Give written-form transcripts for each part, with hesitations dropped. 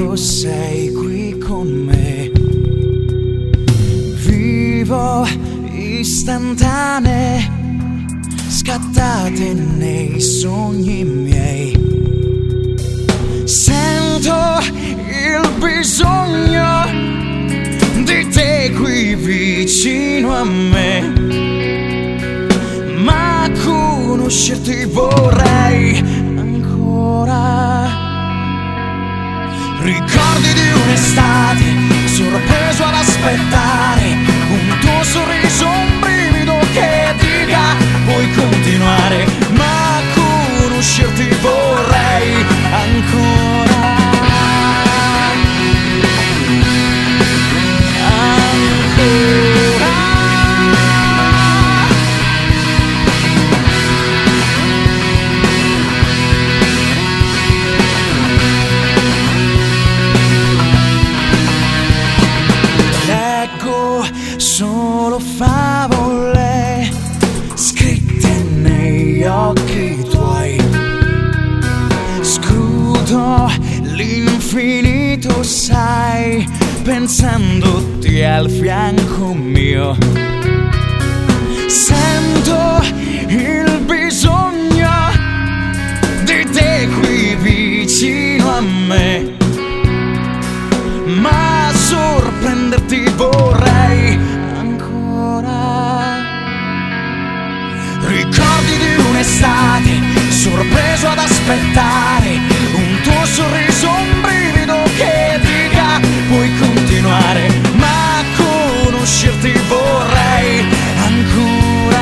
quando sei qui con me. Vivo istantanee scattate nei sogni miei. Sento il bisogno di te qui vicino a me, ma conoscerti vorrei ancora. Ricordi di un'estate, sorpreso ad aspettare un tuo sorriso, un brivido che dica puoi continuare, ma conoscerti vorrei ancora. Solo favole scritte negli occhi tuoi. Scruto l'infinito, sai, pensandoti al fianco mio. Sento il bisogno di te qui vicino a me, ma sorprenderti vorrei ancora. Ricordi di un'estate, sorpreso ad aspettare un tuo sorriso, un brivido che dica puoi continuare, ma conoscerti vorrei ancora.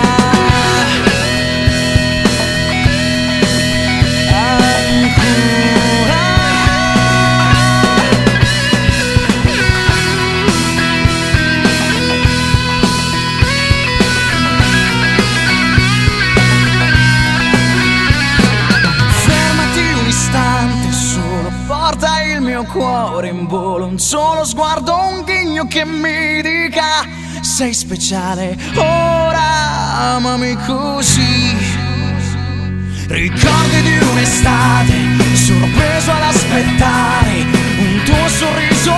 Porta il mio cuore in volo, un solo sguardo, un ghigno che mi dica sei speciale, ora amami così. Ricordi di un'estate, sorpreso ad aspettare un tuo sorriso,